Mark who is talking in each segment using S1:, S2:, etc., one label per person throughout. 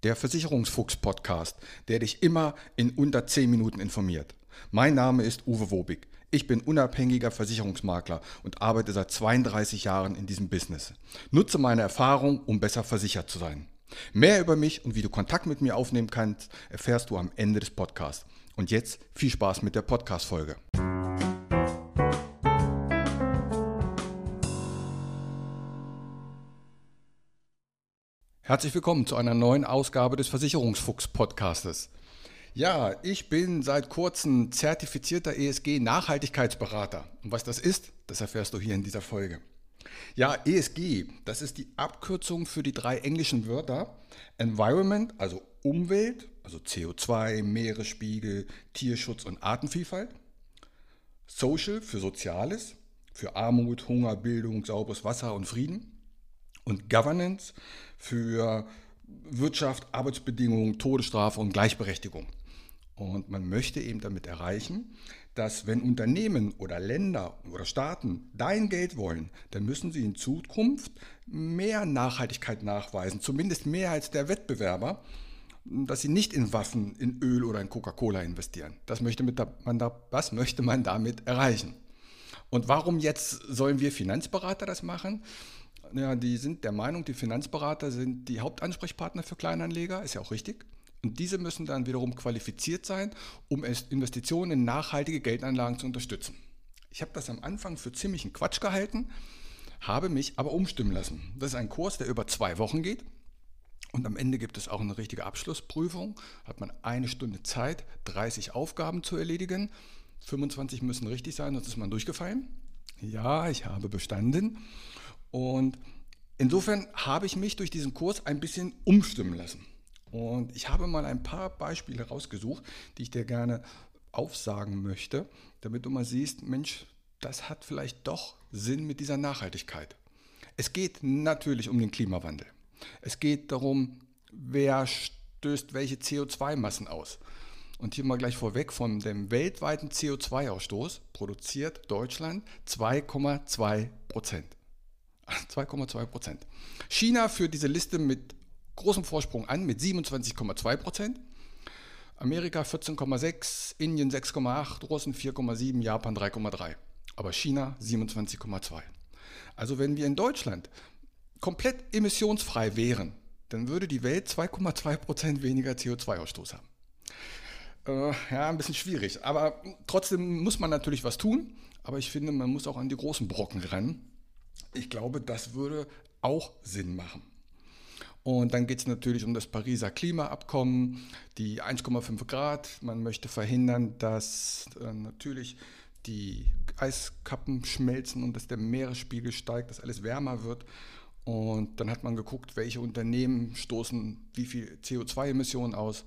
S1: Der Versicherungsfuchs-Podcast, der dich immer in unter 10 Minuten informiert. Mein Name ist Uwe Wobig. Ich bin unabhängiger Versicherungsmakler und arbeite seit 32 Jahren in diesem Business. Nutze meine Erfahrung, um besser versichert zu sein. Mehr über mich und wie du Kontakt mit mir aufnehmen kannst, erfährst du am Ende des Podcasts. Und jetzt viel Spaß mit der Podcast-Folge. Herzlich willkommen zu einer neuen Ausgabe des Versicherungsfuchs-Podcastes. Ja, ich bin seit kurzem zertifizierter ESG-Nachhaltigkeitsberater. Und was das ist, das erfährst du hier in dieser Folge. Ja, ESG, das ist die Abkürzung für die 3 englischen Wörter Environment, also Umwelt, also CO2, Meeresspiegel, Tierschutz und Artenvielfalt. Social für Soziales, für Armut, Hunger, Bildung, sauberes Wasser und Frieden. Und Governance für Wirtschaft, Arbeitsbedingungen, Todesstrafe und Gleichberechtigung. Und man möchte eben damit erreichen, dass wenn Unternehmen oder Länder oder Staaten dein Geld wollen, dann müssen sie in Zukunft mehr Nachhaltigkeit nachweisen, zumindest mehr als der Wettbewerber, dass sie nicht in Waffen, in Öl oder in Coca-Cola investieren. Das möchte man damit erreichen. Und warum jetzt sollen wir Finanzberater das machen? Ja, die sind der Meinung, die Finanzberater sind die Hauptansprechpartner für Kleinanleger, ist ja auch richtig. Und diese müssen dann wiederum qualifiziert sein, um Investitionen in nachhaltige Geldanlagen zu unterstützen. Ich habe das am Anfang für ziemlichen Quatsch gehalten, habe mich aber umstimmen lassen. Das ist ein Kurs, der über 2 Wochen geht. Und am Ende gibt es auch eine richtige Abschlussprüfung. Hat man 1 Stunde Zeit, 30 Aufgaben zu erledigen. 25 müssen richtig sein, sonst ist man durchgefallen. Ja, ich habe bestanden. Und insofern habe ich mich durch diesen Kurs ein bisschen umstimmen lassen. Und ich habe mal ein paar Beispiele rausgesucht, die ich dir gerne aufsagen möchte, damit du mal siehst, Mensch, das hat vielleicht doch Sinn mit dieser Nachhaltigkeit. Es geht natürlich um den Klimawandel. Es geht darum, wer stößt welche CO2-Massen aus. Und hier mal gleich vorweg, von dem weltweiten CO2-Ausstoß produziert Deutschland 2,2%. 2,2%. China führt diese Liste mit großem Vorsprung an, mit 27,2%. Amerika 14,6%, Indien 6,8%, Russland 4,7%, Japan 3,3%. Aber China 27,2%. Also wenn wir in Deutschland komplett emissionsfrei wären, dann würde die Welt 2,2% weniger CO2-Ausstoß haben. Ja, ein bisschen schwierig. Aber trotzdem muss man natürlich was tun. Aber ich finde, man muss auch an die großen Brocken ran. Ich glaube, das würde auch Sinn machen. Und dann geht es natürlich um das Pariser Klimaabkommen, die 1,5 Grad. Man möchte verhindern, dass natürlich die Eiskappen schmelzen und dass der Meeresspiegel steigt, dass alles wärmer wird. Und dann hat man geguckt, welche Unternehmen stoßen wie viel CO2-Emissionen aus.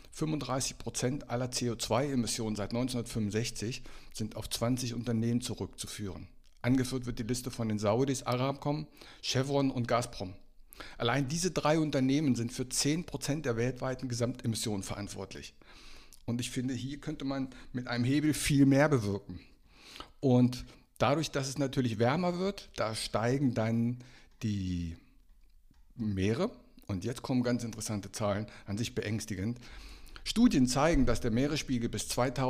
S1: 35% aller CO2-Emissionen seit 1965 sind auf 20 Unternehmen zurückzuführen. Angeführt wird die Liste von den Saudis, Aramco, Chevron und Gazprom. Allein diese 3 Unternehmen sind für 10% der weltweiten Gesamtemissionen verantwortlich. Und ich finde, hier könnte man mit einem Hebel viel mehr bewirken. Und dadurch, dass es natürlich wärmer wird, da steigen dann die Meere. Und jetzt kommen ganz interessante Zahlen, an sich beängstigend. Studien zeigen, dass der Meeresspiegel bis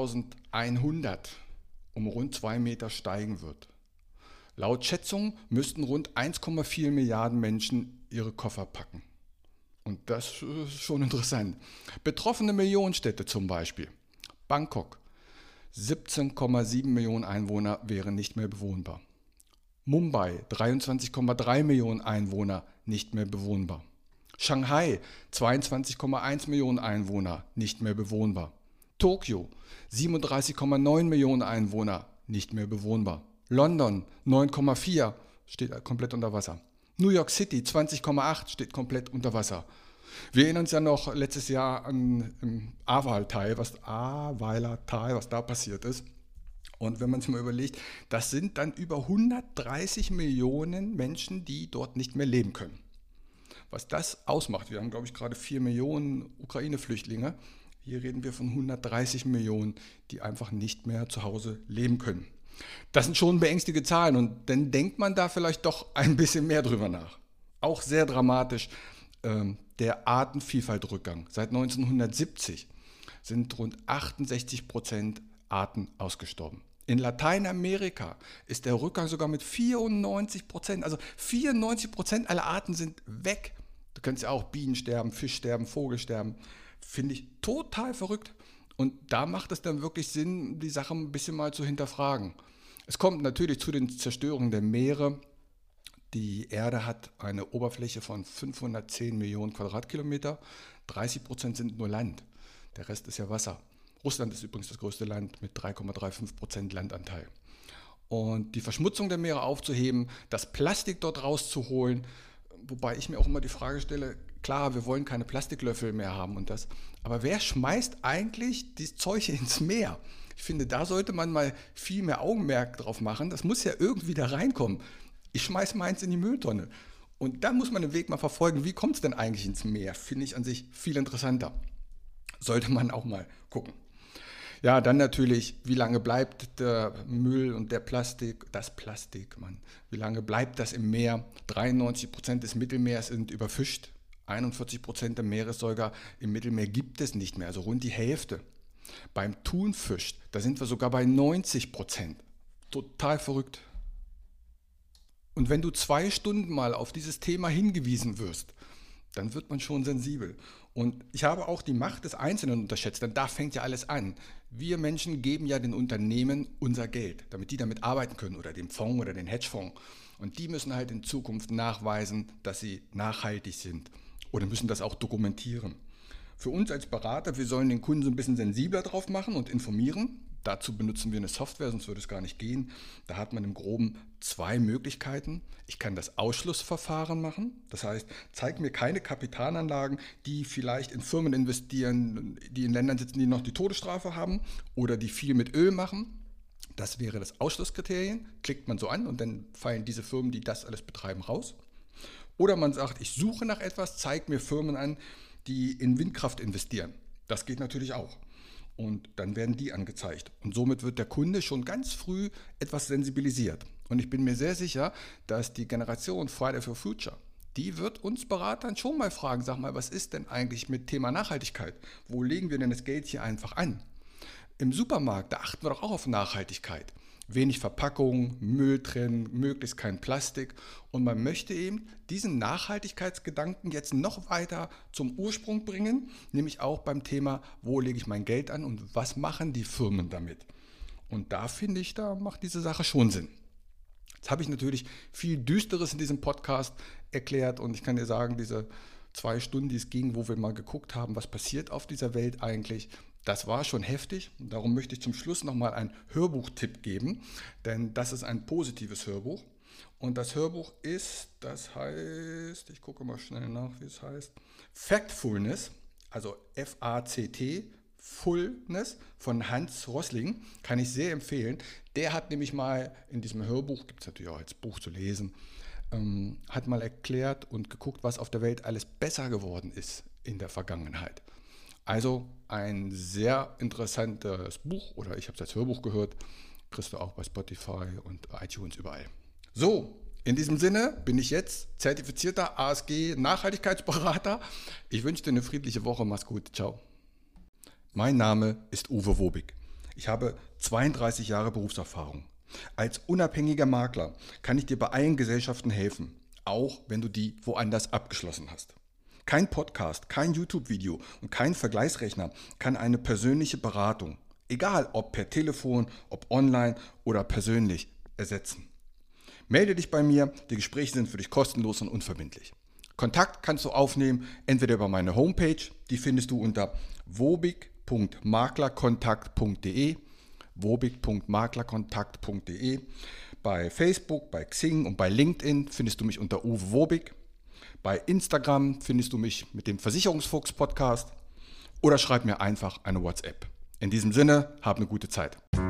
S1: 2100 um rund 2 Meter steigen wird. Laut Schätzungen müssten rund 1,4 Milliarden Menschen ihre Koffer packen. Und das ist schon interessant. Betroffene Millionenstädte zum Beispiel. Bangkok, 17,7 Millionen Einwohner wären nicht mehr bewohnbar. Mumbai, 23,3 Millionen Einwohner nicht mehr bewohnbar. Shanghai, 22,1 Millionen Einwohner nicht mehr bewohnbar. Tokio, 37,9 Millionen Einwohner nicht mehr bewohnbar. London 9,4 steht komplett unter Wasser. New York City 20,8 steht komplett unter Wasser. Wir erinnern uns ja noch letztes Jahr an Ahrweiler-Tal, was da passiert ist. Und wenn man es mal überlegt, das sind dann über 130 Millionen Menschen, die dort nicht mehr leben können. Was das ausmacht, wir haben glaube ich gerade 4 Millionen Ukraine-Flüchtlinge. Hier reden wir von 130 Millionen, die einfach nicht mehr zu Hause leben können. Das sind schon beängstigende Zahlen und dann denkt man da vielleicht doch ein bisschen mehr drüber nach. Auch sehr dramatisch der Artenvielfaltrückgang. Seit 1970 sind rund 68% Arten ausgestorben. In Lateinamerika ist der Rückgang sogar mit 94%. Also 94% aller Arten sind weg. Du kennst ja auch Bienen sterben, Fisch sterben, Vogel sterben. Finde ich total verrückt. Und da macht es dann wirklich Sinn, die Sache ein bisschen mal zu hinterfragen. Es kommt natürlich zu den Zerstörungen der Meere. Die Erde hat eine Oberfläche von 510 Millionen Quadratkilometer. 30% sind nur Land. Der Rest ist ja Wasser. Russland ist übrigens das größte Land mit 3,35% Landanteil. Und die Verschmutzung der Meere aufzuheben, das Plastik dort rauszuholen, wobei ich mir auch immer die Frage stelle, klar, wir wollen keine Plastiklöffel mehr haben und das, aber wer schmeißt eigentlich dieses Zeug ins Meer? Ich finde, da sollte man mal viel mehr Augenmerk drauf machen. Das muss ja irgendwie da reinkommen. Ich schmeiße meins in die Mülltonne. Und da muss man den Weg mal verfolgen, wie kommt es denn eigentlich ins Meer? Finde ich an sich viel interessanter. Sollte man auch mal gucken. Ja, dann natürlich, wie lange bleibt der Müll und das Plastik, wie lange bleibt das im Meer? 93% des Mittelmeers sind überfischt, 41% der Meeressäuger im Mittelmeer gibt es nicht mehr, also rund die Hälfte. Beim Thunfisch, da sind wir sogar bei 90%. Total verrückt. Und wenn du 2 Stunden mal auf dieses Thema hingewiesen wirst, dann wird man schon sensibel. Und ich habe auch die Macht des Einzelnen unterschätzt, denn da fängt ja alles an. Wir Menschen geben ja den Unternehmen unser Geld, damit die damit arbeiten können oder dem Fonds oder den Hedgefonds. Und die müssen halt in Zukunft nachweisen, dass sie nachhaltig sind oder müssen das auch dokumentieren. Für uns als Berater, wir sollen den Kunden so ein bisschen sensibler drauf machen und informieren. Dazu benutzen wir eine Software, sonst würde es gar nicht gehen. Da hat man im Groben 2 Möglichkeiten. Ich kann das Ausschlussverfahren machen. Das heißt, zeig mir keine Kapitalanlagen, die vielleicht in Firmen investieren, die in Ländern sitzen, die noch die Todesstrafe haben oder die viel mit Öl machen. Das wäre das Ausschlusskriterium. Klickt man so an und dann fallen diese Firmen, die das alles betreiben, raus. Oder man sagt, ich suche nach etwas, zeig mir Firmen an, die in Windkraft investieren. Das geht natürlich auch. Und dann werden die angezeigt. Und somit wird der Kunde schon ganz früh etwas sensibilisiert. Und ich bin mir sehr sicher, dass die Generation Friday for Future, die wird uns Beratern schon mal fragen, sag mal, was ist denn eigentlich mit Thema Nachhaltigkeit? Wo legen wir denn das Geld hier einfach an? Im Supermarkt, da achten wir doch auch auf Nachhaltigkeit. Wenig Verpackung, Müll trennen, möglichst kein Plastik. Und man möchte eben diesen Nachhaltigkeitsgedanken jetzt noch weiter zum Ursprung bringen, nämlich auch beim Thema, wo lege ich mein Geld an und was machen die Firmen damit. Und da finde ich, da macht diese Sache schon Sinn. Jetzt habe ich natürlich viel Düsteres in diesem Podcast erklärt und ich kann dir sagen, diese 2 Stunden, die es ging, wo wir mal geguckt haben, was passiert auf dieser Welt eigentlich, das war schon heftig. Darum möchte ich zum Schluss nochmal einen Hörbuchtipp geben, denn das ist ein positives Hörbuch. Und das Hörbuch ist, das heißt, ich gucke mal schnell nach, wie es heißt, Factfulness, also F-A-C-T, Fullness von Hans Rosling, kann ich sehr empfehlen. Der hat nämlich mal in diesem Hörbuch, gibt es natürlich auch als Buch zu lesen, hat mal erklärt und geguckt, was auf der Welt alles besser geworden ist in der Vergangenheit. Also ein sehr interessantes Buch, oder ich habe es als Hörbuch gehört, kriegst du auch bei Spotify und iTunes überall. So, in diesem Sinne bin ich jetzt zertifizierter ASG-Nachhaltigkeitsberater. Ich wünsche dir eine friedliche Woche, mach's gut, ciao. Mein Name ist Uwe Wobig. Ich habe 32 Jahre Berufserfahrung. Als unabhängiger Makler kann ich dir bei allen Gesellschaften helfen, auch wenn du die woanders abgeschlossen hast. Kein Podcast, kein YouTube-Video und kein Vergleichsrechner kann eine persönliche Beratung, egal ob per Telefon, ob online oder persönlich, ersetzen. Melde dich bei mir, die Gespräche sind für dich kostenlos und unverbindlich. Kontakt kannst du aufnehmen, entweder über meine Homepage, die findest du unter wobig.maklerkontakt.de, wobig.maklerkontakt.de. Bei Facebook, bei Xing und bei LinkedIn findest du mich unter Uwe Wobig. Bei Instagram findest du mich mit dem Versicherungsfuchs-Podcast oder schreib mir einfach eine WhatsApp. In diesem Sinne, hab eine gute Zeit.